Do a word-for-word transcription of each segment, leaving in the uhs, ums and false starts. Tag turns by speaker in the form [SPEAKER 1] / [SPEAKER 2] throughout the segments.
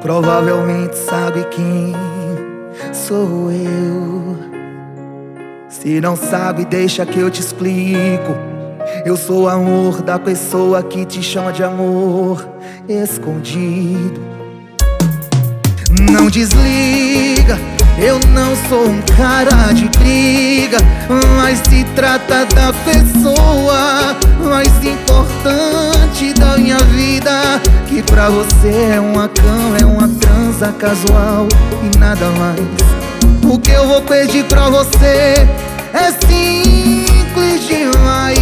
[SPEAKER 1] Provavelmente sabe quem sou eu. Se não sabe, deixa que eu te explico. Eu sou o amor da pessoa que te chama de amor escondido. Não desliga, eu não sou um cara de briga, mas se trata da pessoa mais importante da minha vida, que pra você é uma cama, é uma transa casual e nada mais. O que eu vou pedir pra você é simples demais.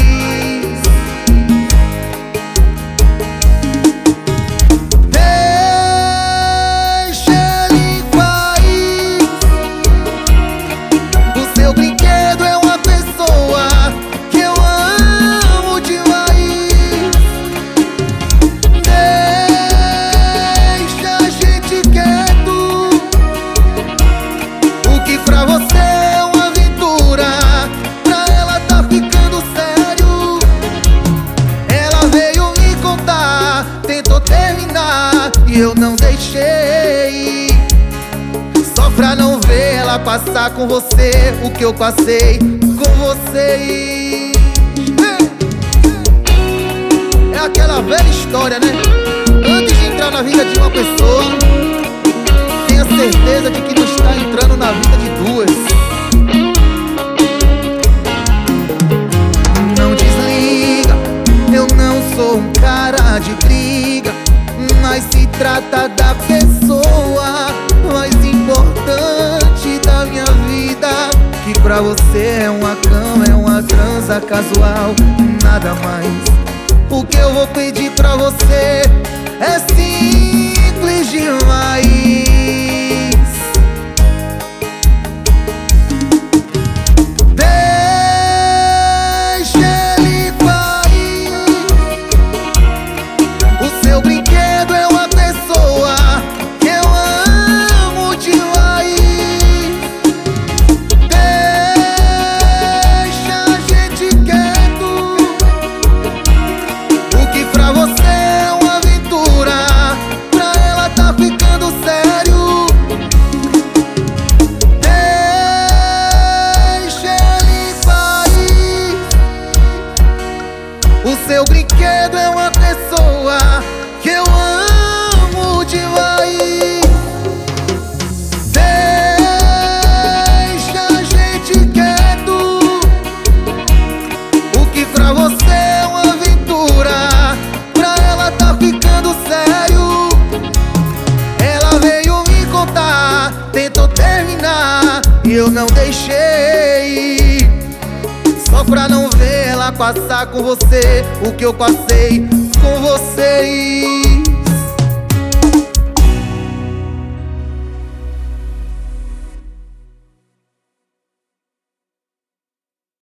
[SPEAKER 1] E eu não deixei, só pra não ver ela passar com você o que eu passei com você. É aquela velha história, né? Antes de entrar na vida de uma pessoa, tenha certeza de que não está entrando na vida de duas. Não desliga, eu não sou um cara de briga, mas se trata da pessoa mais importante da minha vida, que pra você é uma cama, é uma transa casual, nada mais. O que eu vou pedir pra você é simples demais. O seu brinquedo é uma pessoa que eu amo demais. Deixa a gente quieto. O que pra você é uma aventura, pra ela tá ficando sério. Ela veio me contar, tentou terminar e eu não deixei, só pra não ver ela passar com você o que eu passei com você.